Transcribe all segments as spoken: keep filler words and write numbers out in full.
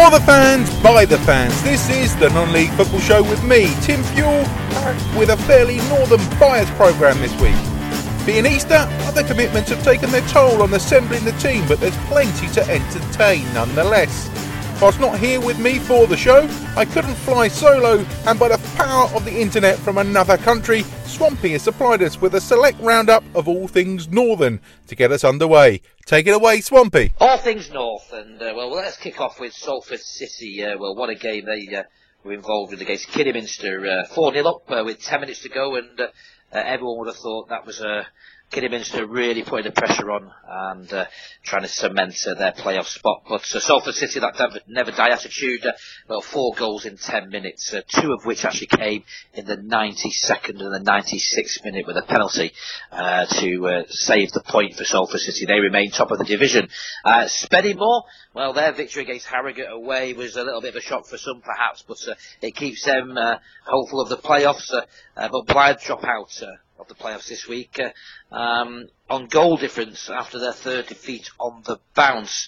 For the fans, by the fans, this is the Non-League Football Show with me, Tim Fuel, with a fairly northern bias programme this week. Being Easter, other commitments have taken their toll on assembling the team, but there's plenty to entertain nonetheless. Whilst not here with me for the show, I couldn't fly solo, and by the power of the internet from another country, Swampy has supplied us with a select roundup of all things northern to get us underway. Take it away, Swampy. All things north, and uh, well, let's kick off with Salford City. Uh, well, what a game they uh, were involved in against Kidderminster. Uh, four nil up uh, with ten minutes to go, and uh, uh, everyone would have thought that was a uh, Kidderminster really putting the pressure on and uh, trying to cement uh, their playoff spot. But uh, Salford City, that never, never die attitude, uh, well, four goals in ten minutes, uh, two of which actually came in the ninety-second and the ninety-sixth minute with a penalty uh, to uh, save the point for Salford City. They remain top of the division. Uh, Spennymoor, well, their victory against Harrogate away was a little bit of a shock for some perhaps, but uh, it keeps them uh, hopeful of the playoffs. Uh, uh, but Blythe drop out uh, of the playoffs this week uh, um, on goal difference after their third defeat on the bounce.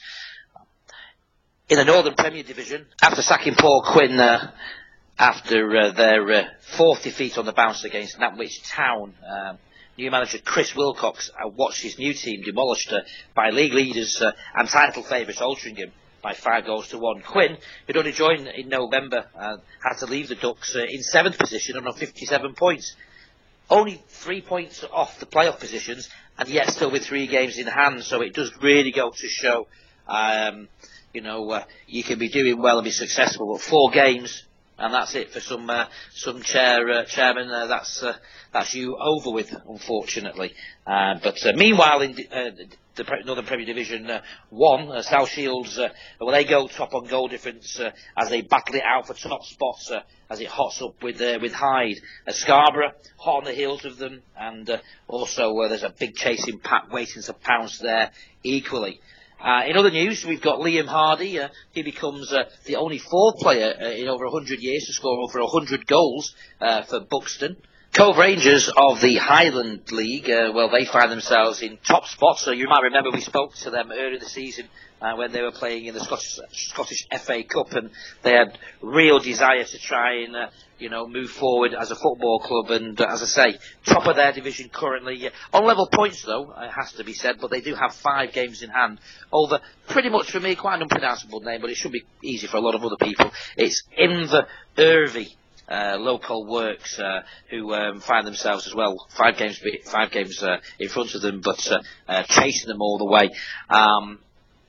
In the Northern Premier Division, after sacking Paul Quinn uh, after uh, their uh, fourth defeat on the bounce against Nantwich Town, um, new manager Chris Wilcox uh, watched his new team demolished uh, by league leaders uh, and title favourites Altrincham by five goals to one. Quinn, who'd only joined in November, uh, had to leave the Ducks uh, in seventh position and on fifty-seven points. Only three points off the playoff positions, and yet still with three games in hand. So it does really go to show, um, you know, uh, you can be doing well and be successful, but four games, and that's it for some uh, some chair uh, chairman. Uh, that's uh, that's you over with, unfortunately. Uh, but uh, meanwhile, in uh, the Northern Premier Division uh, One, uh, South Shields, uh, well, they go top on goal difference uh, as they battle it out for top spots uh, as it hots up with uh, with Hyde. Uh, Scarborough hot on the heels of them, and uh, also uh, there's a big chasing pack waiting to pounce there equally. Uh, in other news, we've got Liam Hardy. Uh, he becomes uh, the only fourth player uh, in over one hundred years to score over one hundred goals uh, for Buxton. Cove Rangers of the Highland League, uh, well, they find themselves in top spots. So you might remember we spoke to them earlier in the season uh, when they were playing in the Scottish, Scottish F A Cup, and they had real desire to try and, uh, you know, move forward as a football club. And uh, as I say, top of their division currently. Uh, on level points, though, it has to be said, but they do have five games in hand over, pretty much for me, quite an unpronounceable name, but it should be easy for a lot of other people. It's Inver Irvy. Uh, local works uh, who um, find themselves as well five games five games uh, in front of them, but uh, uh, chasing them all the way. Um,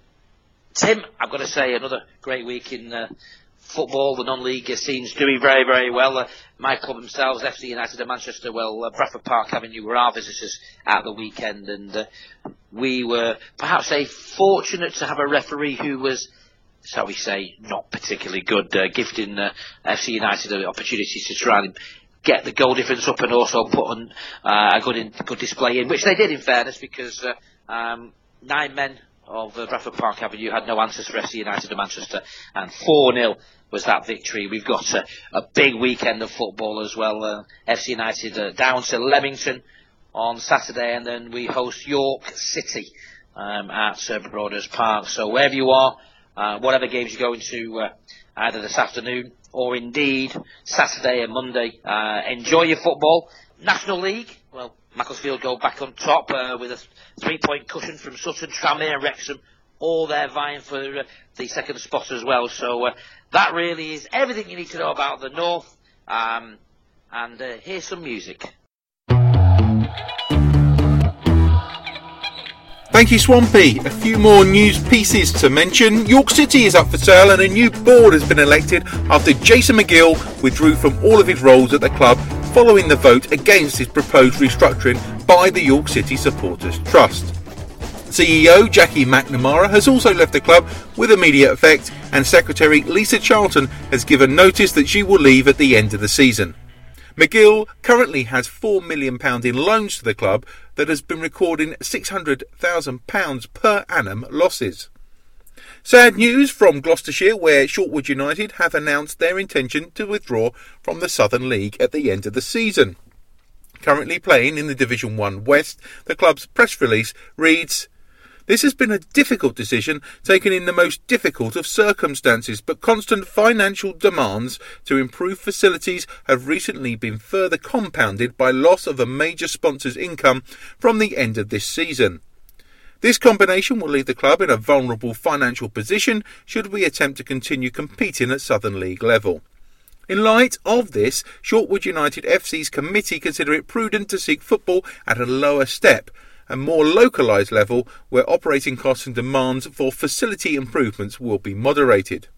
Tim, I've got to say, another great week in uh, football. The non-league scene's doing very, very well. Uh, my club themselves, F C United of Manchester, well, uh, Bradford Park Avenue were our visitors at the weekend, and uh, we were perhaps say fortunate to have a referee who was, shall we say, not particularly good, uh, gifting uh, F C United the opportunities to try and get the goal difference up and also put on uh, a good in, good display in, which they did in fairness, because uh, um, nine men of uh, Bradford Park Avenue had no answers for F C United of Manchester, and four nil was that victory. We've got uh, a big weekend of football as well. Uh, F C United uh, down to Leamington on Saturday, and then we host York City um, at uh, Broaders Park. So wherever you are, Uh, whatever games you're going to uh, either this afternoon or indeed Saturday and Monday, uh, enjoy your football. National League, well, Macclesfield go back on top uh, with a three-point cushion from Sutton, Tranmere and Wrexham, all there vying for uh, the second spot as well. So uh, that really is everything you need to know about the North. Um, and uh, here's some music. Thank you, Swampy. A few more news pieces to mention. York City is up for sale and a new board has been elected after Jason McGill withdrew from all of his roles at the club following the vote against his proposed restructuring by the York City Supporters Trust. C E O Jackie McNamara has also left the club with immediate effect, and Secretary Lisa Charlton has given notice that she will leave at the end of the season. McGill currently has four million pounds in loans to the club that has been recording six hundred thousand pounds per annum losses. Sad news from Gloucestershire, where Shortwood United have announced their intention to withdraw from the Southern League at the end of the season. Currently playing in the Division one West, the club's press release reads, This has been a difficult decision taken in the most difficult of circumstances, but constant financial demands to improve facilities have recently been further compounded by loss of a major sponsor's income from the end of this season. This combination will leave the club in a vulnerable financial position should we attempt to continue competing at Southern League level. In light of this, Shortwood United F C's committee consider it prudent to seek football at a lower step, a more localised level where operating costs and demands for facility improvements will be moderated.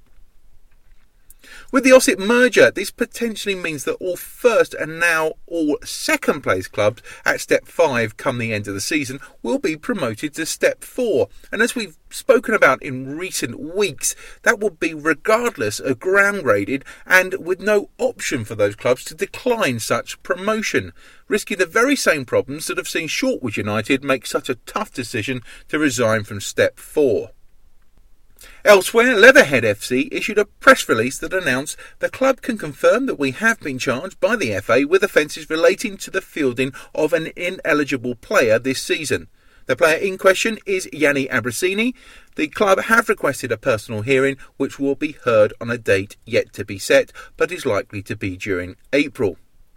With the Ossett merger, this potentially means that all first and now all second place clubs at step five come the end of the season will be promoted to step four. And as we've spoken about in recent weeks, that will be regardless of ground graded and with no option for those clubs to decline such promotion, risking the very same problems that have seen Shortwood United make such a tough decision to resign from step four. Elsewhere, Leatherhead F C issued a press release that announced the club can confirm that we have been charged by the F A with offences relating to the fielding of an ineligible player this season. The player in question is Yanni Abrasini. The club have requested a personal hearing which will be heard on a date yet to be set, but is likely to be during April.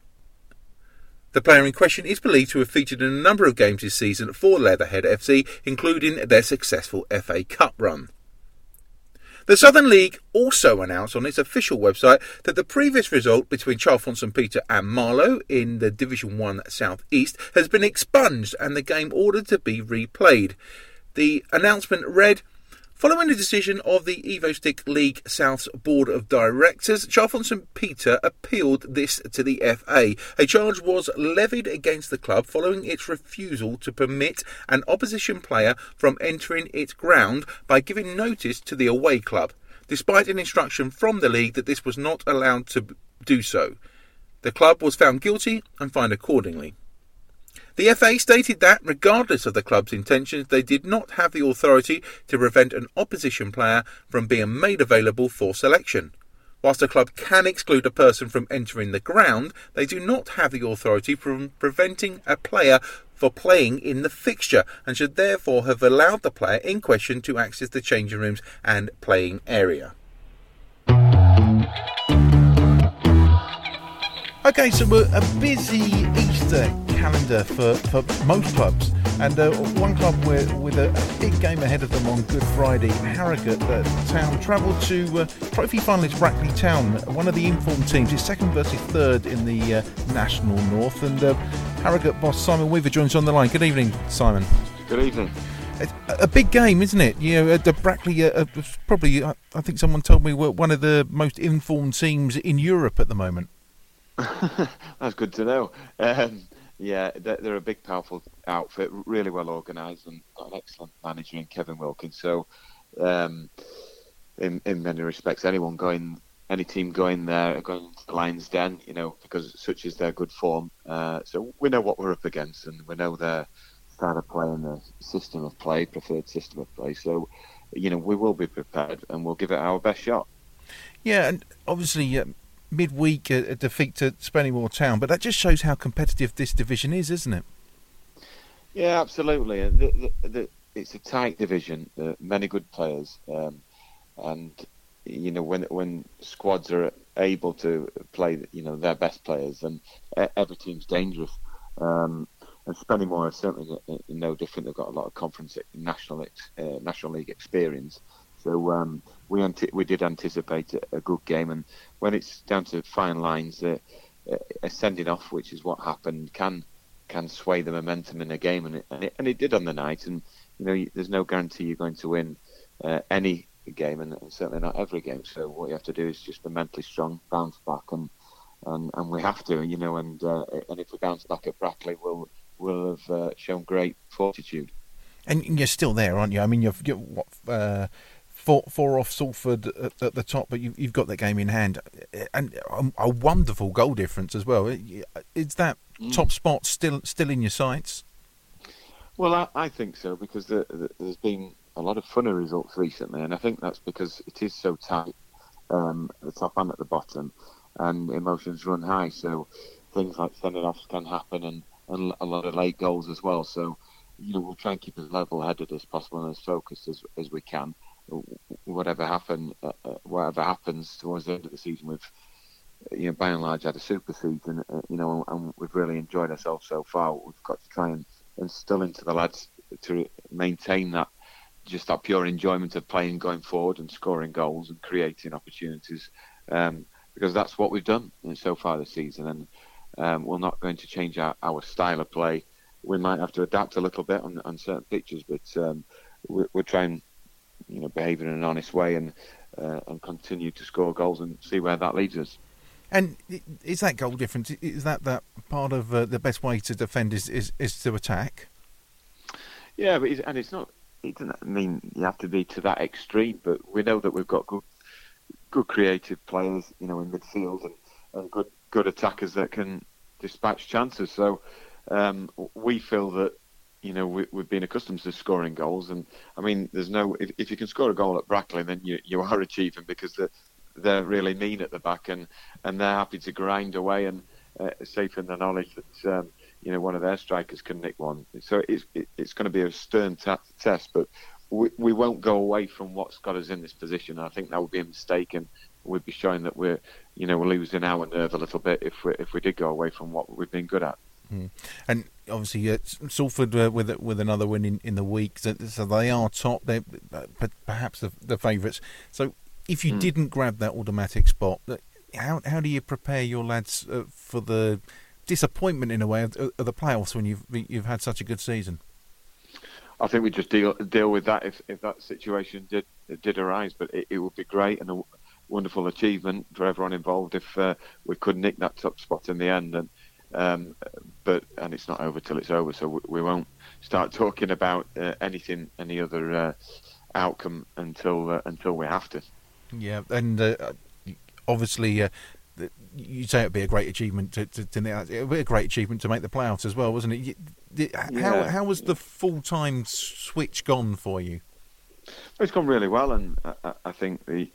The player in question is believed to have featured in a number of games this season for Leatherhead F C, including their successful F A Cup run. The Southern League also announced on its official website that the previous result between Chalfont St Peter and Marlow in the Division one South East has been expunged and the game ordered to be replayed. The announcement read, following the decision of the EvoStick League South's Board of Directors, Chalfont St Peter appealed this to the F A. A charge was levied against the club following its refusal to permit an opposition player from entering its ground by giving notice to the away club, despite an instruction from the league that this was not allowed to do so. The club was found guilty and fined accordingly. The F A stated that, regardless of the club's intentions, they did not have the authority to prevent an opposition player from being made available for selection. Whilst a club can exclude a person from entering the ground, they do not have the authority from preventing a player for playing in the fixture and should therefore have allowed the player in question to access the changing rooms and playing area. Okay, so we're a busy Easter calendar for, for most clubs, and uh, one club with, with a, a big game ahead of them on Good Friday. Harrogate uh, Town travel to uh, trophy finalist Brackley Town, one of the informed teams. It's second versus third in the uh, National North, and uh, Harrogate boss Simon Weaver joins on the line. Good evening, Simon. Good evening. It's a big game, isn't it? You know, the Brackley uh, probably, I think someone told me, were one of the most informed teams in Europe at the moment. That's good to know. Um, yeah, they're, they're a big, powerful outfit, really well organised, and got an excellent manager in Kevin Wilkins. So, um, in in many respects, anyone going, any team going there, going to the Lions' Den, you know, because such is their good form. Uh, so we know what we're up against, and we know their style of play and the system of play, preferred system of play. So, you know, we will be prepared, and we'll give it our best shot. Yeah, and obviously. Uh, midweek a, a defeat to Spennymoor Town, but that just shows how competitive this division is, isn't it? Yeah, absolutely. The, the, the, it's a tight division, uh, many good players, um, and you know when when squads are able to play, you know, their best players, then every team's dangerous. Um, and Spennymoor is certainly no different. They've got a lot of conference national uh, national league experience. So um, we anti- we did anticipate a, a good game, and when it's down to fine lines, uh, a sending off, which is what happened, can can sway the momentum in a game, and it, and it, and it did on the night. And you know, there's no guarantee you're going to win uh, any game, and certainly not every game. So what you have to do is just be mentally strong, bounce back, and and, and we have to, you know, and uh, and if we bounce back at Brackley, we'll we'll have uh, shown great fortitude. And you're still there, aren't you? I mean, you're, you're what. Uh... Four, four off Salford at, at the top, but you've, you've got that game in hand, and a, a wonderful goal difference as well. Is that mm. top spot still still in your sights? Well, I, I think so, because the, the, there's been a lot of funny results recently, and I think that's because it is so tight um, at the top and at the bottom, and emotions run high. So things like sending offs can happen, and, and a lot of late goals as well. So you know, we'll try and keep as level-headed as possible and as focused as as we can. Whatever happen, uh, whatever happens towards the end of the season, we've, you know, by and large had a super season, uh, you know, and we've really enjoyed ourselves so far. We've got to try and instill into the lads to maintain that, just that pure enjoyment of playing, going forward and scoring goals and creating opportunities, um, because that's what we've done so far this season. And um, we're not going to change our, our style of play. We might have to adapt a little bit on, on certain pitches, but um, we're, we're trying, you know, behave in an honest way and uh, and continue to score goals and see where that leads us. And is that goal difference? Is that that part of uh, the best way to defend is, is, is to attack? Yeah, but it's, and it's not. It doesn't mean you have to be to that extreme. But we know that we've got good, good creative players, you know, in midfield and, and good good attackers that can dispatch chances. So um, we feel that, you know, we, we've been accustomed to scoring goals, and I mean, there's no. If, if you can score a goal at Brackley, then you you are achieving, because they're, they're really mean at the back, and, and they're happy to grind away, and uh, safe in the knowledge that um, you know, one of their strikers can nick one. So it's it, it's going to be a stern t- test, but we we won't go away from what's got us in this position. I think that would be a mistake, and we'd be showing that we're, you know, we're losing our nerve a little bit if we if we did go away from what we've been good at. Mm. And obviously, uh, Salford uh, with with another win in, in the week, so, so they are top. They're uh, perhaps the, the favourites. So, if you mm. didn't grab that automatic spot, how how do you prepare your lads uh, for the disappointment, in a way, of, of the playoffs when you've you've had such a good season? I think we just deal deal with that if, if that situation did did arise. But it, it would be great and a wonderful achievement for everyone involved if uh, we could nick that top spot in the end. And Um, but and it's not over till it's over, so we, we won't start talking about uh, anything, any other uh, outcome until uh, until we have to. Yeah, and uh, obviously, uh, you say it'd be a great achievement to, to, to it'd be a great achievement to make the playoffs as well, wasn't it? How yeah. how was the full time switch gone for you? It's gone really well, and I, I think the.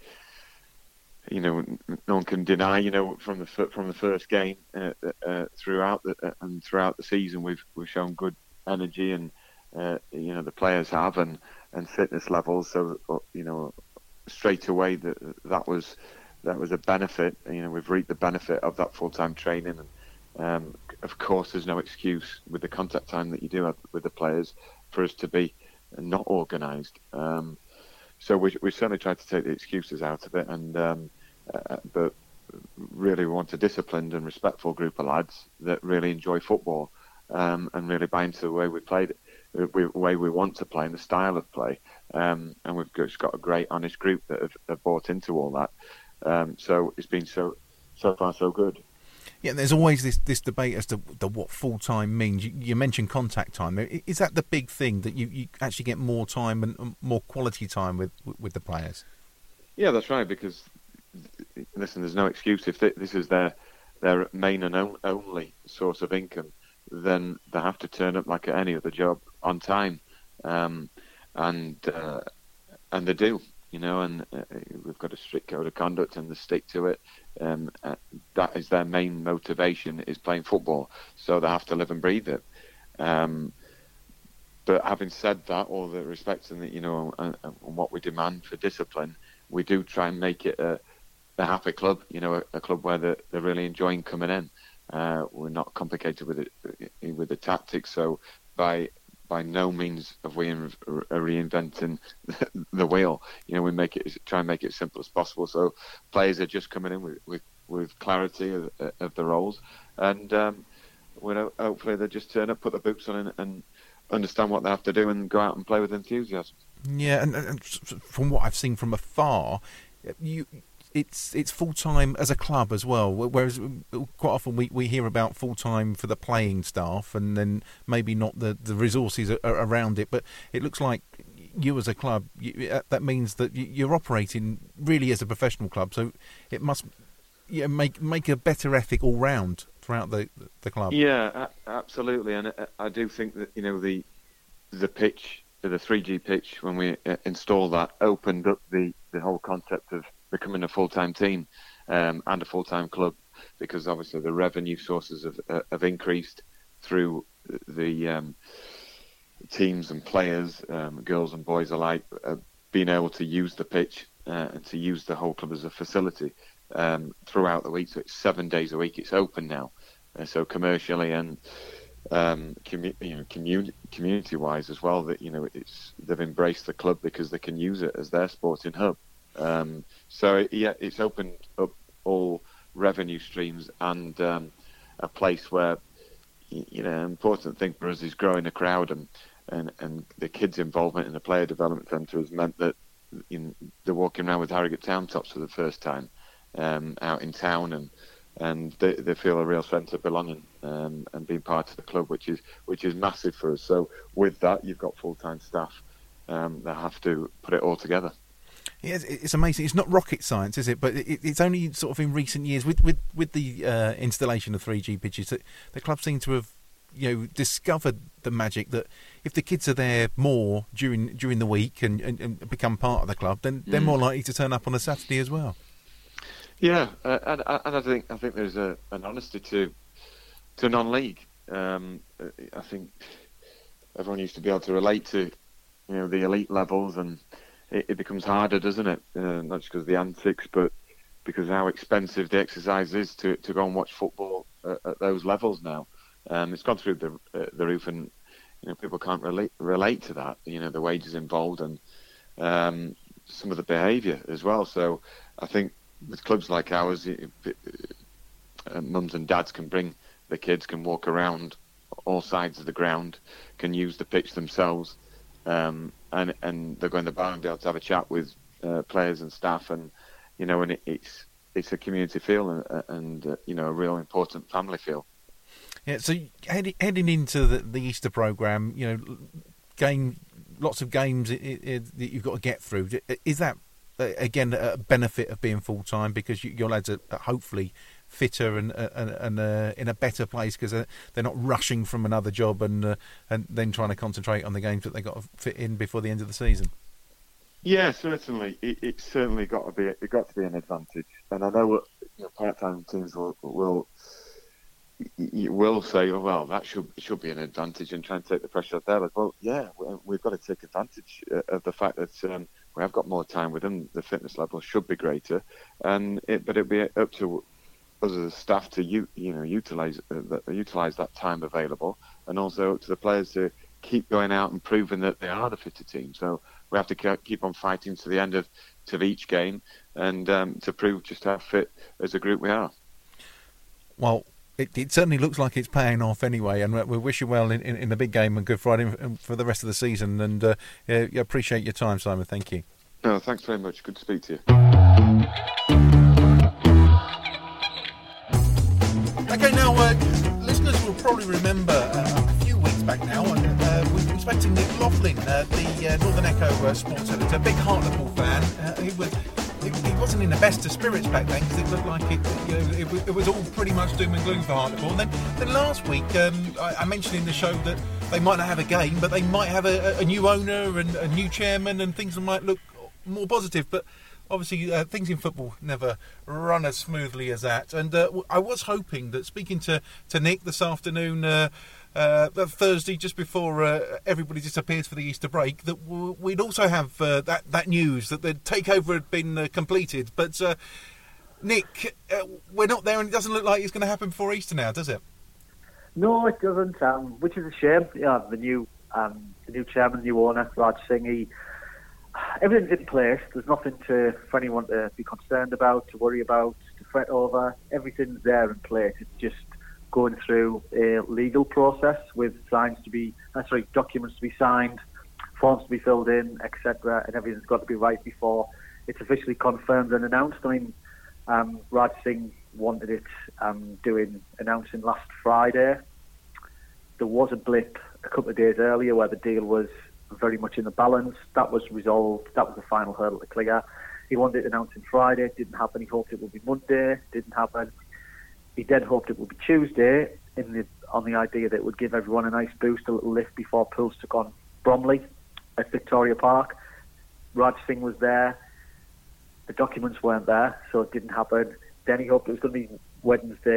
You know, no one can deny. You know, from the from the first game uh, uh, throughout the uh, and throughout the season, we've we've shown good energy, and uh, you know, the players have, and, and fitness levels. So you know, straight away that that was that was a benefit. You know, we've reaped the benefit of that full time training, and um, of course, there's no excuse with the contact time that you do have with the players for us to be not organised. Um, so we we certainly tried to take the excuses out of it, and. Um, Uh, but really we want a disciplined and respectful group of lads that really enjoy football um, and really buy into the way we play, the way we want to play and the style of play. Um, and we've just got a great, honest group that have, have bought into all that. Um, so it's been so so far so good. Yeah, there's always this, this debate as to the, what full time means. You, you mentioned contact time. Is that the big thing, that you, you actually get more time and more quality time with with the players? Yeah, that's right. Because listen, there's no excuse. If this is their their main and only source of income, then they have to turn up like at any other job on time, um, and uh, and they do, you know. And uh, we've got a strict code of conduct, and they stick to it. Um, uh, that is their main motivation, is playing football. So they have to live and breathe it. Um, but having said that, all the respect and the, you know, and, and what we demand for discipline, we do try and make it a a happy club, you know, a, a club where they're, they're really enjoying coming in. Uh, we're not complicated with it, with the tactics, so by by no means have we in, are reinventing the wheel. You know, we make it try and make it as simple as possible. So players are just coming in with with, with clarity of, of the roles, and um, we know, hopefully they just turn up, put the boots on, and, and understand what they have to do, and go out and play with enthusiasm. Yeah, and, and from what I've seen from afar, you. It's it's full time as a club as well. Whereas quite often we, we hear about full time for the playing staff, and then maybe not the, the resources around it. But it looks like you as a club, you, that means that you're operating really as a professional club. So it must yeah, make make a better ethic all round throughout the the club. Yeah, absolutely. And I do think that, you know, the the pitch, the three G pitch, when we installed that, opened up the, the whole concept of becoming a full-time team um, and a full-time club, because obviously the revenue sources have, uh, have increased through the um, teams and players, um, girls and boys alike, uh, being able to use the pitch uh, and to use the whole club as a facility um, throughout the week. So it's seven days a week. It's open now, uh, so commercially and um, commu- you know, community community-wise as well. That you know, it's they've embraced the club because they can use it as their sporting hub. Um, so yeah, it's opened up all revenue streams and um, a place where, you know, an important thing for us is growing the crowd, and, and, and the kids' involvement in the player development centre has meant that in, they're walking around with Harrogate Town tops for the first time um, out in town, and and they, they feel a real sense of belonging um, and being part of the club, which is which is massive for us. So with that, you've got full-time staff um, that have to put it all together. Yeah, it's amazing. It's not rocket science, is it? But it's only sort of in recent years, with with, with the uh, installation of three G pitches, that the club seem to have, you know, discovered the magic that if the kids are there more during during the week and, and, and become part of the club, then they're mm. more likely to turn up on a Saturday as well. Yeah, uh, and, and I think I think there's a, an honesty to to non-league. Um, I think everyone used to be able to relate to, you know, the elite levels, and it, it becomes harder, doesn't it? Uh, not just because of the antics, but because of how expensive the exercise is to, to go and watch football at, at those levels now. Um, it's gone through the uh, the roof, and you know, people can't relate relate to that. You know, the wages involved and um, some of the behaviour as well. So I think with clubs like ours, it, it, uh, mums and dads can bring the kids, can walk around all sides of the ground, can use the pitch themselves, um, and and they'll go in the bar and be able to have a chat with uh, players and staff, and you know, and it, it's it's a community feel and, and uh, you know, a real important family feel. Yeah, so heading heading into the, the Easter programme, you know, game, lots of games it, it, that you've got to get through. Is that again a benefit of being full time, because you, your lads are hopefully fitter and and, and uh, in a better place because they're not rushing from another job and uh, and then trying to concentrate on the games that they got to fit in before the end of the season? Yeah, certainly. It, it's certainly got to be it got to be an advantage, and I know, you know, part-time teams will will. You will say, oh, well, that should should be an advantage, and try and take the pressure off there. Like, well, yeah, we've got to take advantage of the fact that um, we have got more time with them. The fitness level should be greater, and it, but it'll be up to us as a staff to you you know utilise uh, utilise that time available, and also up to the players to keep going out and proving that they are the fitter team. So we have to keep on fighting to the end of to each game, and um, to prove just how fit as a group we are. Well, It, it certainly looks like it's paying off anyway, and we wish you well in, in, in the big game on Good Friday and for the rest of the season. And uh, yeah, appreciate your time, Simon. Thank you. No, thanks very much. Good to speak to you. Okay, now uh, listeners will probably remember uh, a few weeks back now, and uh, we were expecting Nick Laughlin, uh, the uh, Northern Echo uh, sports editor, big Hartlepool fan. Uh, he was. He wasn't in the best of spirits back then because it looked like it, you know, it, it was all pretty much doom and gloom for Hartlepool. And then, then last week, um, I, I mentioned in the show that they might not have a game, but they might have a, a new owner and a new chairman, and things might look more positive. But obviously, uh, things in football never run as smoothly as that. And uh, I was hoping that speaking to, to Nick this afternoon, uh, Uh, Thursday, just before uh, everybody disappears for the Easter break, that w- we'd also have uh, that, that news that the takeover had been uh, completed. But uh, Nick, uh, we're not there, and it doesn't look like it's going to happen before Easter now, does it? No, it doesn't, um, which is a shame. Yeah, the new um, the new chairman, the new owner, Raj Singh, he, everything's in place. There's nothing to for anyone to be concerned about, to worry about, to fret over. Everything's there in place. It's just going through a legal process with signs to be, uh, sorry, documents to be signed, forms to be filled in, et cetera, and everything's got to be right before it's officially confirmed and announced. I mean, um, Raj Singh wanted it um, doing announcing last Friday. There was a blip a couple of days earlier where the deal was very much in the balance. That was resolved. That was the final hurdle to clear. He wanted it announcing Friday. Didn't happen. He hoped it would be Monday. Didn't happen. He then hoped it would be Tuesday, in the, on the idea that it would give everyone a nice boost, a little lift before Pools took on Bromley at Victoria Park. Raj Singh was there. The documents weren't there, so it didn't happen. Then he hoped it was going to be Wednesday.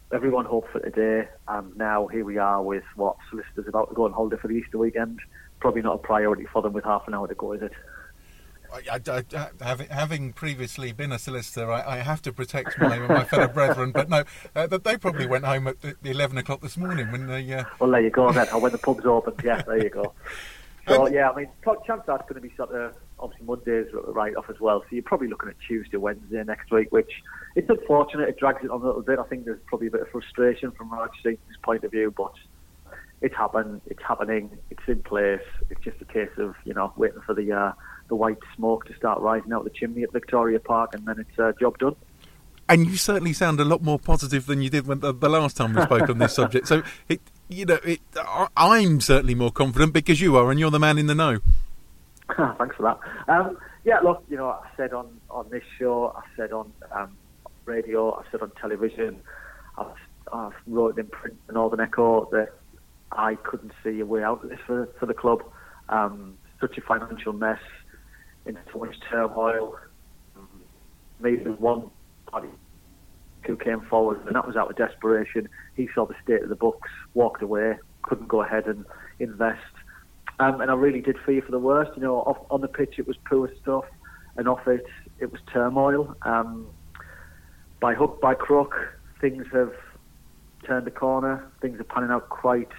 everyone hoped for today, and now here we are with what solicitors about to go on holiday for the Easter weekend. Probably not a priority for them with half an hour to go, is it? I, I, I, having, having previously been a solicitor, I, I have to protect my my fellow brethren. But no, uh, they probably went home at the eleven o'clock this morning when they. Uh... Well, there you go then. Or when the pubs opened, yeah, there you go. So yeah, I mean, chance are it's going to be sort of obviously Monday's right off as well. So you're probably looking at Tuesday, Wednesday next week, which it's unfortunate. It drags it on a little bit. I think there's probably a bit of frustration from Raj Singh's point of view, but it's happened. It's happening. It's in place. It's just a case of you know waiting for the. Uh, the white smoke to start rising out of the chimney at Victoria Park, and then it's uh, job done. And you certainly sound a lot more positive than you did when the, the last time we spoke on this subject. So, it, you know, it, I'm certainly more confident because you are, and you're the man in the know. Thanks for that. Um, yeah, look, you know, I said on, on this show, I said on um, radio, I said on television, I've, I've wrote in print, the Northern Echo, that I couldn't see a way out of this for, for the club. Um, such a financial mess. In so much turmoil, maybe one party who came forward, and that was out of desperation. He saw the state of the books, walked away, couldn't go ahead and invest. Um, and I really did fear for the worst. You know, off, on the pitch it was poor stuff, and off it, it was turmoil. Um, by hook, by crook, things have turned the corner. Things are panning out quite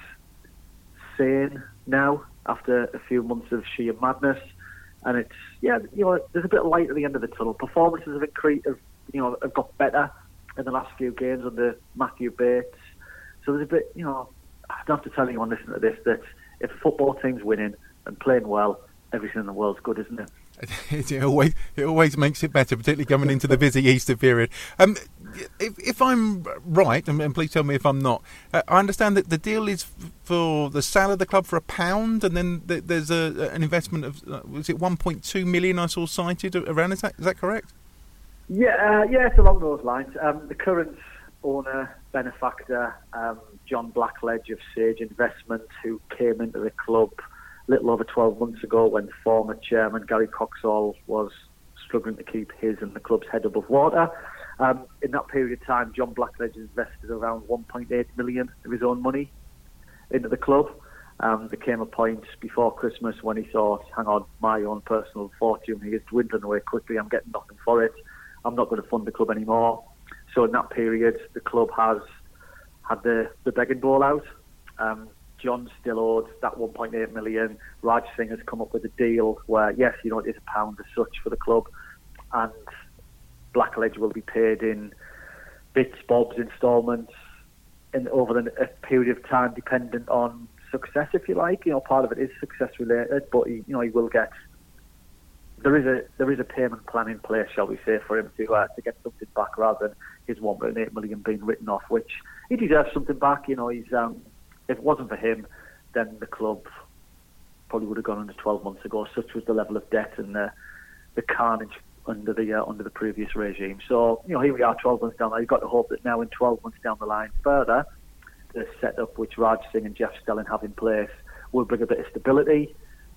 sane now, after a few months of sheer madness. And it's, yeah, you know, there's a bit of light at the end of the tunnel. Performances have increased, have, you know, have got better in the last few games under Matthew Bates. So there's a bit, you know, I don't have to tell anyone listening to this that if a football team's winning and playing well, everything in the world's good, isn't it? It always, it always makes it better, particularly coming into the busy Easter period. Um, if, if I'm right, and please tell me if I'm not, uh, I understand that the deal is for the sale of the club for a pound, and then th- there's a, an investment of, uh, was it one point two million I saw cited around? Is that, is that correct? Yeah, uh, yeah, it's along those lines. Um, the current owner, benefactor, um, John Blackledge of Sage Investment, who came into the club little over twelve months ago when former chairman Gary Coxall was struggling to keep his and the club's head above water. Um, in that period of time, John Blackledge invested around one point eight million of his own money into the club. Um, there came a point before Christmas when he thought, hang on, my own personal fortune is dwindling away quickly, I'm getting nothing for it, I'm not going to fund the club anymore. So in that period, the club has had the, the begging bowl out. Um, John still owed that one point eight million. Raj Singh has come up with a deal where, yes, you know, it is a pound as such for the club, and Blackledge will be paid in bits, bobs, instalments, in over the, a period of time, dependent on success, if you like. You know, part of it is success related, but he, you know, he will get. There is a there is a payment plan in place, shall we say, for him to uh, to get something back rather than his one point eight million being written off, which he deserves something back. You know, he's. Um, If it wasn't for him, then the club probably would have gone under twelve months ago. Such was the level of debt and the, the carnage under the uh, under the previous regime. So, you know, here we are twelve months down the line. You've got to hope that now in twelve months down the line further, the setup which Raj Singh and Jeff Stelling have in place will bring a bit of stability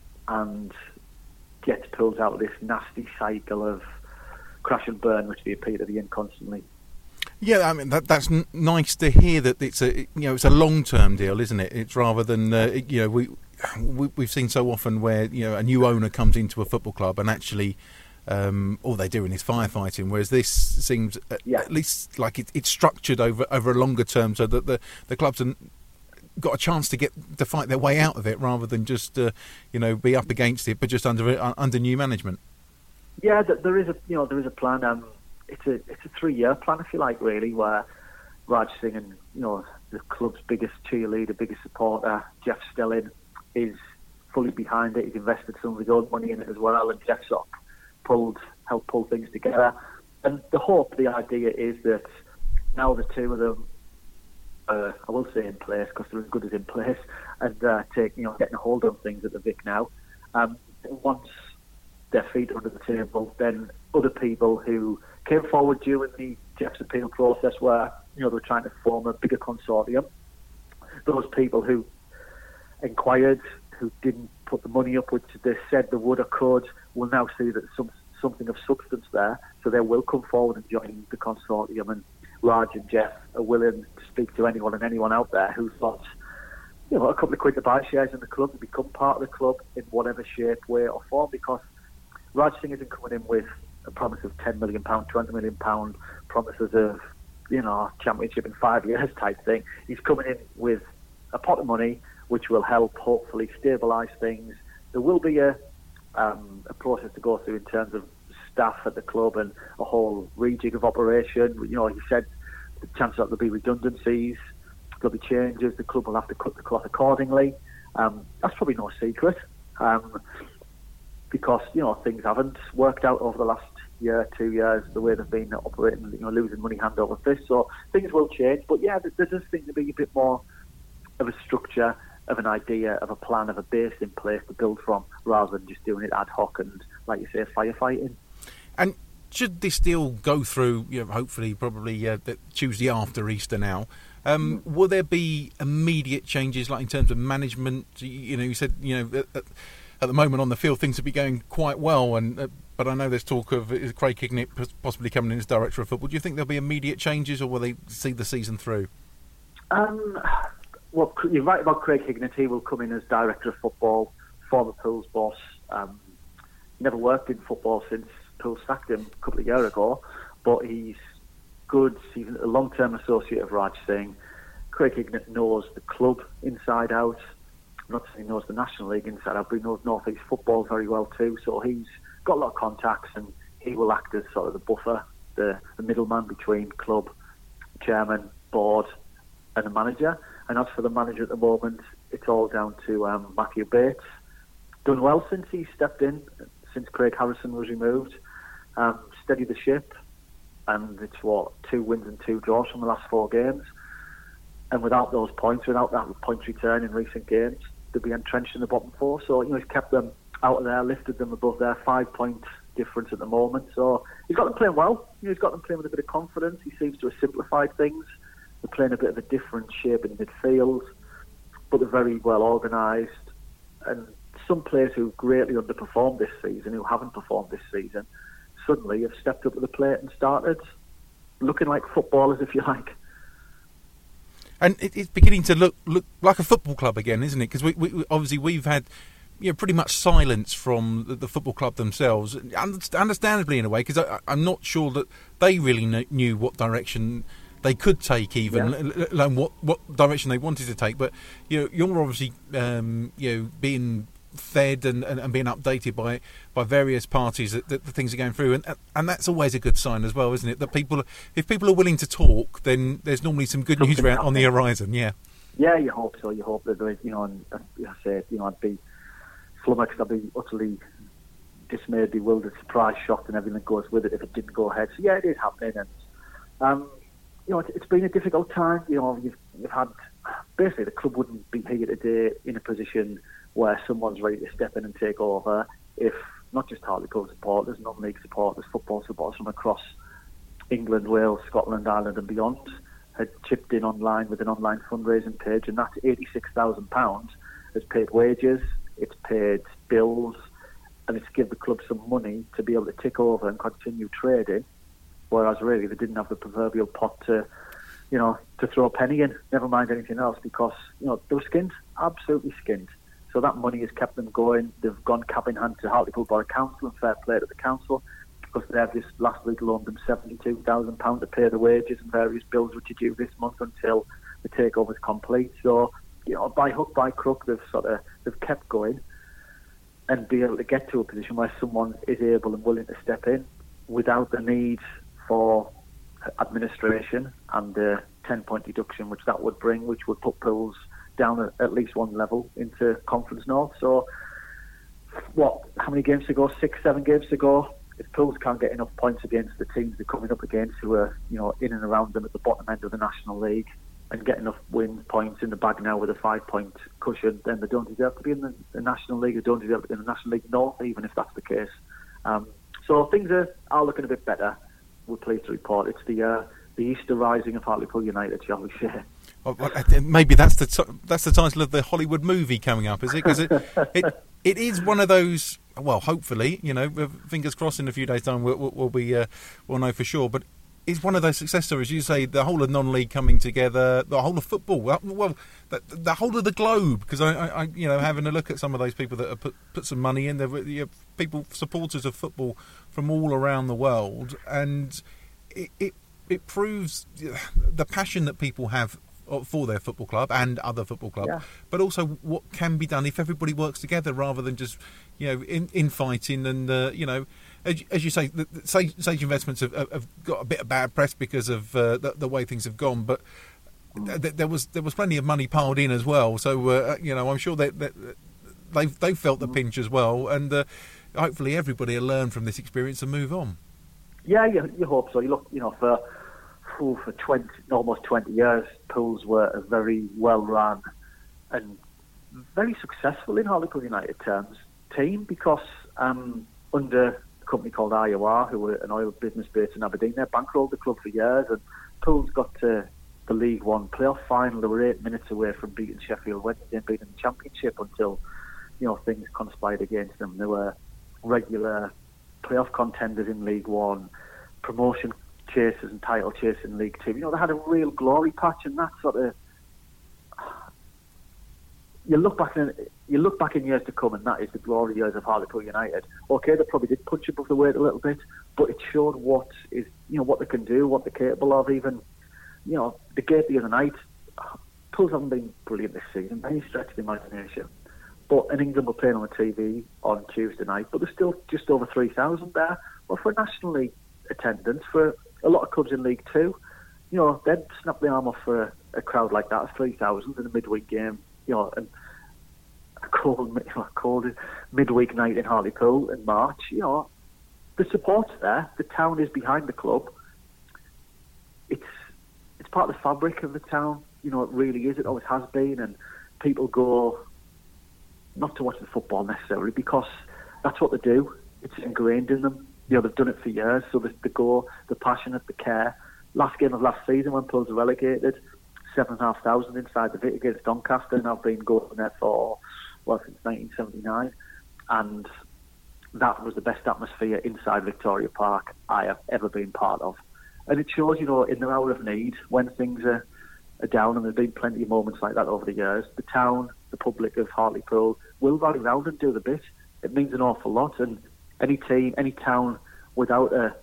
and get pulls out of this nasty cycle of crash and burn which they appear to be in constantly. Yeah, I mean that, that's n- nice to hear that it's a you know it's a long term deal, isn't it? It's rather than uh, you know we, we we've seen so often where you know a new owner comes into a football club and actually um, all they're doing is firefighting, whereas this seems at, yeah. at least like it, it's structured over over a longer term, so that the the clubs have got a chance to get to fight their way out of it rather than just uh, you know be up against it, but just under uh, under new management. Yeah, there is a you know there is a plan. Um, It's a it's a three year plan, if you like, really, where Raj Singh and you know the club's biggest cheerleader, biggest supporter, Jeff Stelling, is fully behind it. He's invested some of his own money in it as well, and Jeff sort of pulled helped pull things together. And the hope, the idea is that now the two of them, uh, I will say in place because they're as good as in place, and uh, take you know getting a hold on things at the Vic now. Um, once their feet are under the table, then other people who came forward during the Jeff's appeal process where, you know, they were trying to form a bigger consortium. Those people who inquired, who didn't put the money up, which they said they would or could, will now see that some something of substance there, so they will come forward and join the consortium. And Raj and Jeff are willing to speak to anyone and anyone out there who's got, you know, a couple of quid to buy shares in the club, to become part of the club in whatever shape, way or form, because Raj Singh isn't coming in with a promise of ten million pounds, twenty million pounds, promises of, you know, championship in five years type thing. He's coming in with a pot of money which will help hopefully stabilise things. There will be a um, a process to go through in terms of staff at the club and a whole rejig of operation. You know, he said the chances that there'll be redundancies, there'll be changes, the club will have to cut the cloth accordingly. Um, that's probably no secret, um, because, you know, things haven't worked out over the last year, two years, the way they've been operating, you know, losing money hand over fist. So things will change. But yeah, there, there does seem to be a bit more of a structure, of an idea, of a plan, of a base in place to build from, rather than just doing it ad hoc and, like you say, firefighting. And should this deal go through, you know, hopefully, probably uh, Tuesday after Easter now, um, mm. will there be immediate changes, like in terms of management? You know, you said, you know, at, at the moment on the field things have been going quite well, and uh, but I know there's talk of uh, Craig Hignett possibly coming in as director of football. Do you think there'll be immediate changes, or will they see the season through? Um, well, you're right about Craig Hignett. He will come in as director of football, former Pools boss. Um, never worked in football since Pools sacked him a couple of years ago, but he's good. He's a long-term associate of Raj Singh. Craig Hignett knows the club inside out. I'm not saying he knows the National League inside out, but he knows North East football very well too. So he's got a lot of contacts, and he will act as sort of the buffer, the, the middleman between club, chairman, board, and the manager. And as for the manager at the moment, it's all down to um, Matthew Bates. Done well since he stepped in, since Craig Harrison was removed. Um, steadied the ship, and it's what, two wins and two draws from the last four games. And without those points, without that points return in recent games, they'd be entrenched in the bottom four. So, you know, he's kept them out of there, lifted them above their five-point difference at the moment. So he's got them playing well. You know, he's got them playing with a bit of confidence. He seems to have simplified things. They're playing a bit of a different shape in midfield, but they're very well organised. And some players who greatly underperformed this season, who haven't performed this season, suddenly have stepped up to the plate and started looking like footballers, if you like. And it, it's beginning to look look like a football club again, isn't it? Because we, we, obviously we've had, you know, pretty much silence from the, the football club themselves, understandably in a way, because I'm not sure that they really kn- knew what direction they could take, even yeah. let alone what, what direction they wanted to take. But you know, you're obviously um, you know being fed and, and, and being updated by by various parties that, that the things are going through, and and that's always a good sign as well, isn't it? That people, if people are willing to talk, then there's normally some good Something news around on the horizon. Yeah. Yeah, you hope so. You hope that there is, you know, and I say, you know, I'd be flummoxed, I'd be utterly dismayed, bewildered, surprised, shocked, and everything that goes with it if it didn't go ahead. So yeah, it is happening, and um, you know, it's, it's been a difficult time. You know, you've, you've had basically the club wouldn't be here today in a position where someone's ready to step in and take over if not just Hartlepool supporters, non-league supporters, football supporters from across England, Wales, Scotland, Ireland and beyond had chipped in online with an online fundraising page, and that eighty-six thousand pounds has paid wages, it's paid bills, and it's given the club some money to be able to tick over and continue trading, whereas really they didn't have the proverbial pot to, you know, to throw a penny in, never mind anything else, because, you know, they were skinned, absolutely skinned. So that money has kept them going. They've gone cap in hand to Hartlepool Borough Council, and fair play to the council, because they have this last week loaned them seventy-two thousand pounds to pay the wages and various bills which are due this month until the takeover is complete. So, you know, by hook, by crook, they've sort of they've kept going and be able to get to a position where someone is able and willing to step in without the need for administration and the ten-point deduction which that would bring, which would put Pools down at, at least one level into Conference North. So, what, how many games to go? Six, seven games to go. If Pools can't get enough points against the teams they're coming up against, who are, you know, in and around them at the bottom end of the National League, and get enough win points in the bag now with a five-point cushion, then they don't deserve to be in the, the National League. They don't deserve to be in the National League North, even if that's the case. Um, so things are, are looking a bit better. We're pleased to report it's the uh, the Easter rising of Hartlepool United, shall we say? Well, maybe that's the t- that's the title of the Hollywood movie coming up, is it? Because it, it it is one of those. Well, hopefully, you know, fingers crossed. In a few days' time, we'll, we'll be uh, we'll know for sure. But is one of those success stories. You say the whole of non-league coming together, the whole of football, well, the, the whole of the globe. Because I, I, you know, having a look at some of those people that have put put some money in, there, you know, people, supporters of football from all around the world, and it it, it proves the passion that people have for their football club and other football clubs, yeah. but also what can be done if everybody works together rather than just, you know, in, infighting and, uh, you know, as, as you say, the, the Sage, Sage Investments have, have got a bit of bad press because of uh, the, the way things have gone, but th- there was there was plenty of money piled in as well. So, uh, you know, I'm sure that, that they've, they've felt the pinch as well, and uh, hopefully everybody will learn from this experience and move on. Yeah, you, you hope so. You look, you know, for... for twenty, almost twenty years, Pools were a very well-run and very successful in Hartlepool United terms team, because um, under a company called I O R, who were an oil business based in Aberdeen, they bankrolled the club for years, and Pools got to the League One playoff final. They were eight minutes away from beating Sheffield Wednesday and beating the Championship until, you know, things conspired against them. They were regular playoff contenders in League One, promotion chasers and title chasers in League Two. You know, they had a real glory patch, and that sort of, you look back in you look back in years to come, and that is the glory years of Hartlepool United. Okay, they probably did punch above the weight a little bit, but it showed what is, you know, what they can do, what they're capable of. Even, you know, the game the other night, Pools haven't been brilliant this season by any stretch of the imagination, but in England we're playing on the T V on Tuesday night, but there's still just over three thousand there. Well, for National League attendance, for a lot of clubs in League Two, you know, they'd snap the arm off for a, a crowd like that, three thousand in a midweek game, you know, and a cold, you know, cold midweek night in Hartlepool in March. You know, the support's there, the town is behind the club. It's it's part of the fabric of the town. You know, it really is. It always has been, and people go not to watch the football necessarily because that's what they do. It's ingrained in them. You know, they've done it for years, so the, the go, the passionate, the care. Last game of last season when Pools were relegated, seven and a half thousand inside the Vic against Doncaster, and I've been going there for, well, since nineteen seventy-nine, and that was the best atmosphere inside Victoria Park I have ever been part of. And it shows, you know, in the hour of need, when things are, are down, and there's been plenty of moments like that over the years, the town, the public of Hartlepool will rally round and do the bit. It means an awful lot, and any team, any town without a,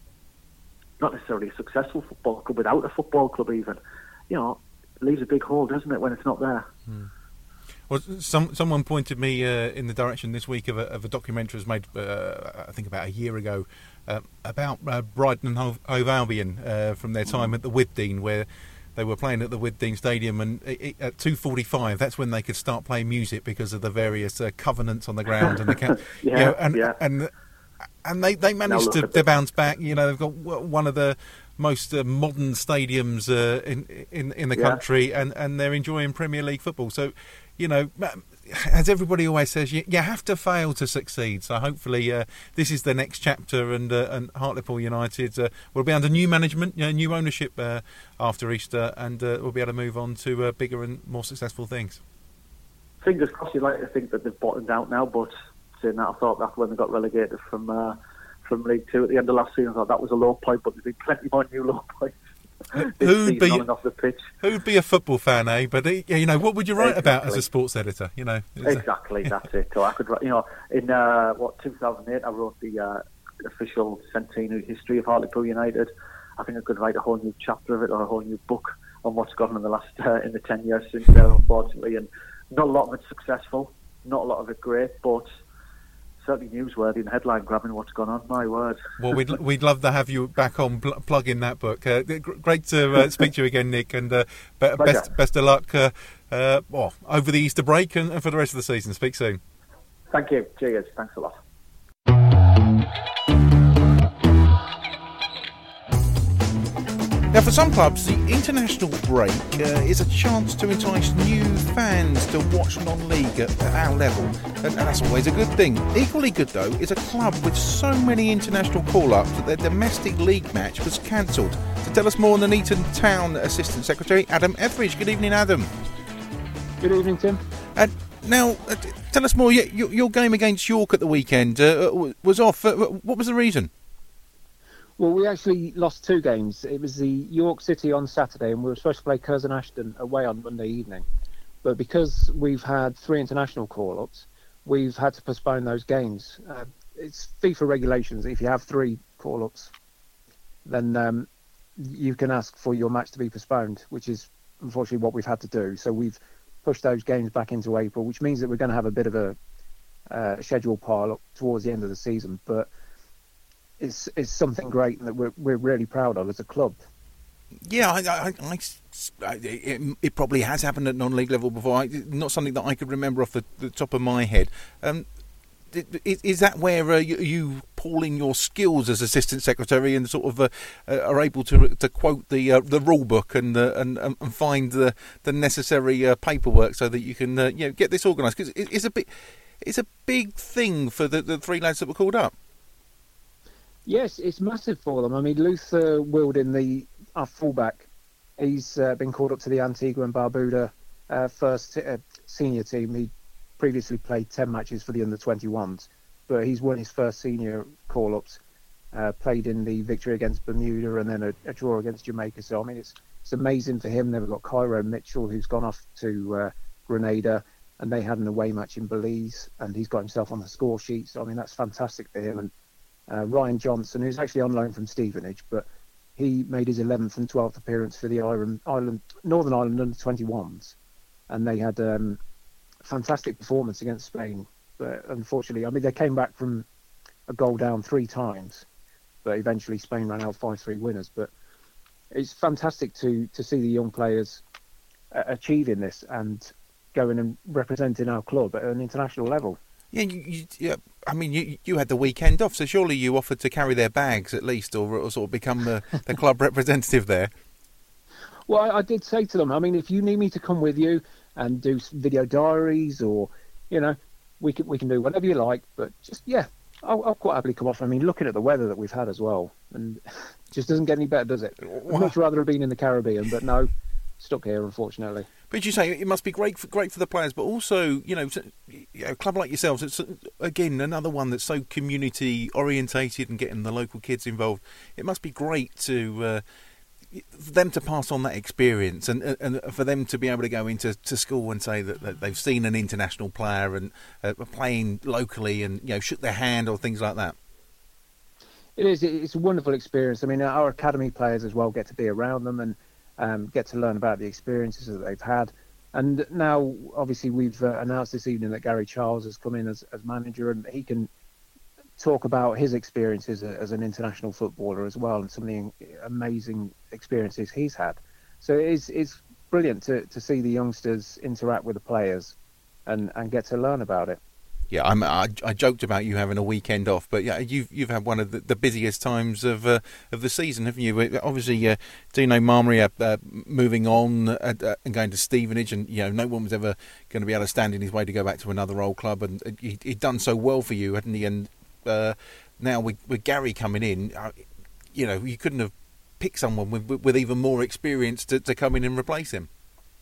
not necessarily a successful football club, without a football club even, you know, leaves a big hole, doesn't it, when it's not there? Hmm. Well, some someone pointed me uh, in the direction this week of a, of a documentary was made, uh, I think about a year ago, uh, about uh, Brighton and Hove, Hove Albion uh, from their time at the Withdean, where they were playing at the Withdean Stadium, and it, it, at two forty-five, that's when they could start playing music because of the various uh, covenants on the ground and the ca- yeah, you know, and, yeah. and and they they managed to, to bounce back. You know, they've got one of the most uh, modern stadiums uh, in in in the yeah. country, and, and they're enjoying Premier League football. So, you know, as everybody always says, you, you have to fail to succeed. So hopefully uh, this is the next chapter, and uh, and Hartlepool United uh, will be under new management, you know, new ownership uh, after Easter, and uh, we'll be able to move on to uh, bigger and more successful things. Fingers crossed. You'd like to think that they've bottomed out now, but saying that, I thought that when they got relegated from uh, from League Two at the end of last season, I thought that was a low point, but there's been plenty more new low points. Who'd be, on and off the pitch. Who'd be a football fan, eh? But you know, what would you write exactly. about as a sports editor? You know, exactly. That's it. So I could, you know, in uh, what two thousand eight, I wrote the uh, official centenary history of Hartlepool United. I think I could write a whole new chapter of it, or a whole new book on what's gone on in the last uh, in the ten years since there, unfortunately. And not a lot of it successful, not a lot of it great, but certainly newsworthy and headline grabbing what's gone on. My word. Well, we'd we'd love to have you back on pl- plugging that book. Uh, great to uh, speak to you again, Nick, and uh, be- best best of luck uh, uh, well, over the Easter break and, and for the rest of the season. Speak soon. Thank you. Cheers. Thanks a lot. Now, for some clubs, the international break uh, is a chance to entice new fans to watch non-league at, at our level, and, and that's always a good thing. Equally good, though, is a club with so many international call-ups that their domestic league match was cancelled. To tell us more, on the Nuneaton Town Assistant Secretary, Adam Etheridge. Good evening, Adam. Good evening, Tim. Uh, now, uh, tell us more. Your, your game against York at the weekend uh, was off. Uh, what was the reason? Well, we actually lost two games. It was the York City on Saturday, and we were supposed to play Curzon Ashton away on Monday evening. But because we've had three international call-ups, we've had to postpone those games. Uh, it's FIFA regulations. If you have three call-ups, then um, you can ask for your match to be postponed, which is unfortunately what we've had to do. So we've pushed those games back into April, which means that we're going to have a bit of a uh, schedule pile-up towards the end of the season. But It's it's something great that we're we're really proud of as a club. Yeah, I, I, I, I it, it probably has happened at non-league level before. I, not something that I could remember off the, the top of my head. Um, is, is that where uh, you, you pooling your skills as assistant secretary and sort of uh, uh, are able to to quote the uh, the rule book and uh, and and find the the necessary uh, paperwork so that you can uh, you know get this organised? Because it, it's a big it's a big thing for the, the three lads that were called up. Yes, it's massive for them. I mean, Luther Wilding, the our fullback, he's uh, been called up to the Antigua and Barbuda uh, first uh, senior team. He previously played ten matches for the under twenty-ones, but he's won his first senior call-ups, uh, played in the victory against Bermuda and then a, a draw against Jamaica. So, I mean, it's it's amazing for him. They've got Cairo Mitchell, who's gone off to uh, Grenada, and they had an away match in Belize, and he's got himself on the score sheet. So, I mean, that's fantastic for him. And Uh, Ryan Johnson, who's actually on loan from Stevenage, but he made his eleventh and twelfth appearance for the Ireland, Ireland, Northern Ireland under twenty-ones, and they had um, a fantastic performance against Spain. But unfortunately, I mean, they came back from a goal down three times, but eventually Spain ran out five three winners. But it's fantastic to, to see the young players uh, achieving this and going and representing our club at an international level. Yeah, you, you, yeah. I mean, you you had the weekend off, so surely you offered to carry their bags at least, or, or sort of become the, the club representative there. Well, I, I did say to them, I mean, if you need me to come with you and do video diaries, or you know, we can we can do whatever you like, but just yeah, I'll, I'll quite happily come off. I mean, looking at the weather that we've had as well, and it just doesn't get any better, does it? I'd much rather have been in the Caribbean, but no, stuck here, unfortunately. But you say it must be great for, great for the players, but also, you know, a club like yourselves, it's, again, another one that's so community-orientated and getting the local kids involved. It must be great to uh, for them to pass on that experience and, and for them to be able to go into to school and say that, that they've seen an international player and uh, playing locally and, you know, shook their hand or things like that. It is. It's a wonderful experience. I mean, our academy players as well get to be around them and Um, get to learn about the experiences that they've had. And now, obviously, we've uh, announced this evening that Gary Charles has come in as, as manager, and he can talk about his experiences as an international footballer as well, and some of the amazing experiences he's had. So it is, it's brilliant to, to see the youngsters interact with the players and, and get to learn about it. Yeah, I'm, I, I joked about you having a weekend off, but yeah, you've you've had one of the, the busiest times of uh, of the season, haven't you? Obviously, uh, Dino Marmary uh, uh, moving on uh, uh, and going to Stevenage, and you know, no one was ever going to be able to stand in his way to go back to another old club, and uh, he, he'd done so well for you, hadn't he? And uh, now with, with Gary coming in, uh, you know, you couldn't have picked someone with, with even more experience to, to come in and replace him.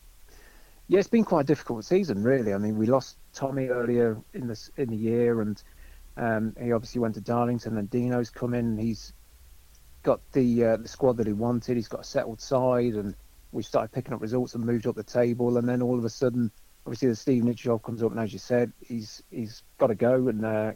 Yeah, it's been quite a difficult season, really. I mean, we lost Tommy earlier in the in the year, and um, he obviously went to Darlington. And Dino's come in. He's got the uh, the squad that he wanted. He's got a settled side, and we started picking up results and moved up the table. And then all of a sudden, obviously, the Stevenage job comes up, and as you said, he's he's got to go and uh,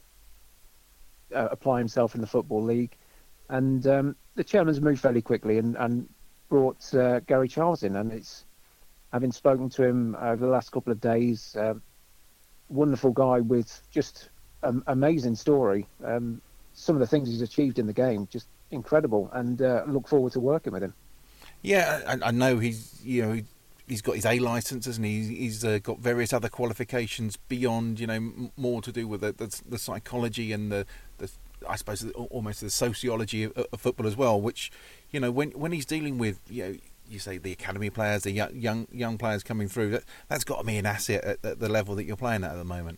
uh, apply himself in the Football League. And um, the chairman's moved fairly quickly and and brought uh, Gary Charles in, and it's. Having spoken to him over the last couple of days, uh, wonderful guy with just an amazing story. Um, some of the things he's achieved in the game, just incredible, and uh, look forward to working with him. Yeah, I, I know he's you know he's got his A licence, hasn't he? He's uh, got various other qualifications beyond, you know, m- more to do with the, the, the psychology and the, the I suppose almost the sociology of, of football as well. Which, you know, when when he's dealing with, you know, you say the academy players, the young young, young players coming through, that, that's got to be an asset at, at the level that you're playing at at the moment.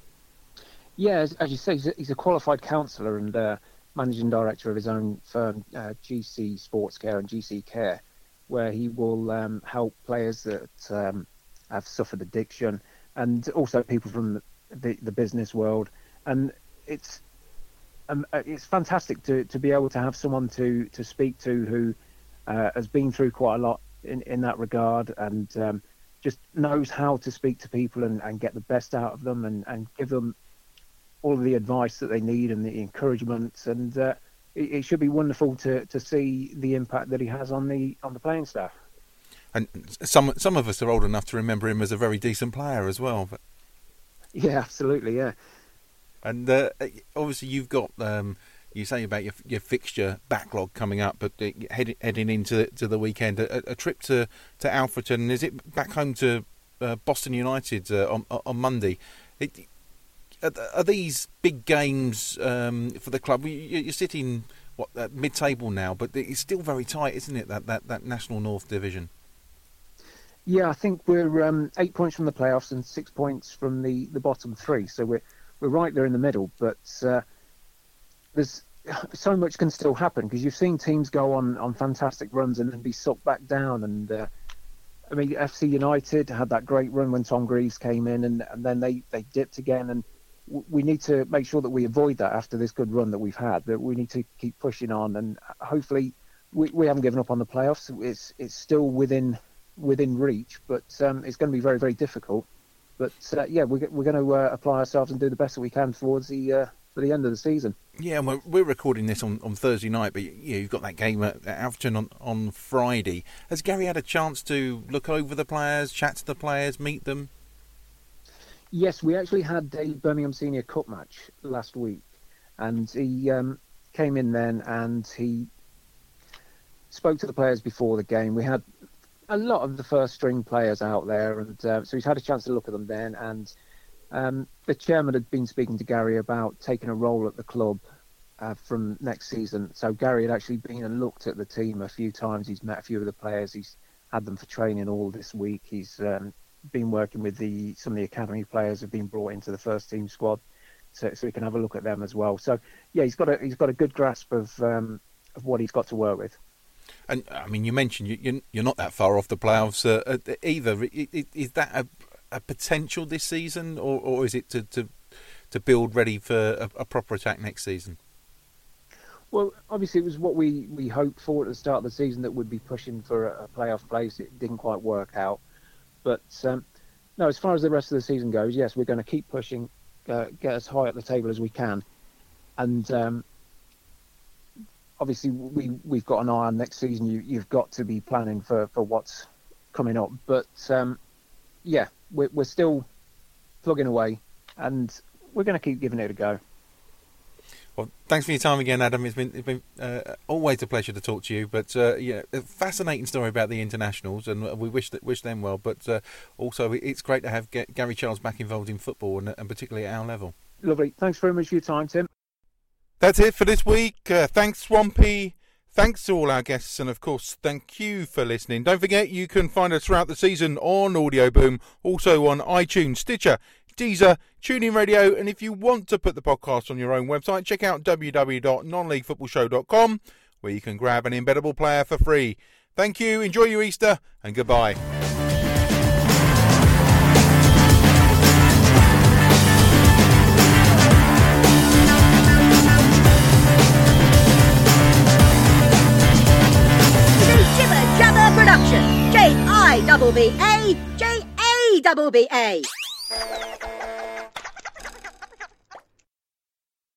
Yeah, as, as you say, he's a, he's a qualified counsellor and uh, managing director of his own firm, uh, G C Sports Care and G C Care, where he will um, help players that um, have suffered addiction and also people from the, the, the business world. And it's um, it's fantastic to, to be able to have someone to, to speak to who uh, has been through quite a lot in, in that regard, and um, just knows how to speak to people and, and get the best out of them, and, and give them all of the advice that they need and the encouragement. And uh, it, it should be wonderful to, to see the impact that he has on the on the playing staff. And some some of us are old enough to remember him as a very decent player as well. But... Yeah, absolutely, yeah. And uh, obviously you've got, um, you say about your, your fixture backlog coming up, but uh, head, heading into to the weekend, a, a trip to, to Alfreton. Is it back home to uh, Boston United uh, on, on Monday? It, are, are these big games um, for the club? You're sitting what uh, mid-table now, but it's still very tight, isn't it, that, that, that National North Division? Yeah, I think we're um, eight points from the playoffs and six points from the, the bottom three, so we're we're right there in the middle. But uh, there's so much can still happen, because you've seen teams go on, on fantastic runs and then be sucked back down. And uh, I mean, F C United had that great run when Tom Greaves came in, and, and then they, they dipped again. And w- we need to make sure that we avoid that after this good run that we've had. That we need to keep pushing on, and hopefully we, we haven't given up on the playoffs. It's it's still within. within reach, but um, it's going to be very, very difficult. But uh, yeah, we're, we're going to uh, apply ourselves and do the best that we can towards the uh, for the end of the season. Yeah, and we're, we're recording this on, on Thursday night, but yeah, you've got that game at Alfreton on, on Friday. Has Gary had a chance to look over the players, chat to the players, meet them? Yes, we actually had a Birmingham Senior Cup match last week, and he um, came in then and he spoke to the players before the game. We had a lot of the first string players out there, and uh, so he's had a chance to look at them then. And um, the chairman had been speaking to Gary about taking a role at the club uh, from next season. So Gary had actually been and looked at the team a few times. He's met a few of the players. He's had them for training all this week. He's um, been working with the some of the academy players who've been brought into the first team squad, so, so he can have a look at them as well. So yeah, he's got a he's got a good grasp of um, of what he's got to work with. And I mean, you mentioned you, you're not that far off the playoffs uh, either. Is that a, a potential this season, or, or is it to, to to build ready for a, a proper attack next season? Well, obviously it was what we, we hoped for at the start of the season, that would be pushing for a, a playoff place. It didn't quite work out, but um, no. As far as the rest of the season goes, yes, we're going to keep pushing, uh, get as high up the table as we can, and. Um, Obviously, we, we've got an eye on next season. You, you've got to be planning for, for what's coming up. But, um, yeah, we're, we're still plugging away, and we're going to keep giving it a go. Well, thanks for your time again, Adam. It's been, it's been uh, always a pleasure to talk to you. But, uh, yeah, a fascinating story about the internationals, and we wish that, wish them well. But uh, also, it's great to have Gary Charles back involved in football, and, and particularly at our level. Lovely. Thanks very much for your time, Tim. That's it for this week. Uh, thanks, Swampy. Thanks to all our guests, and of course, thank you for listening. Don't forget, you can find us throughout the season on Audio Boom, also on iTunes, Stitcher, Deezer, TuneIn Radio, and if you want to put the podcast on your own website, check out w w w dot non league football show dot com, where you can grab an embeddable player for free. Thank you, enjoy your Easter, and goodbye. Production. J I B B A J A B B A.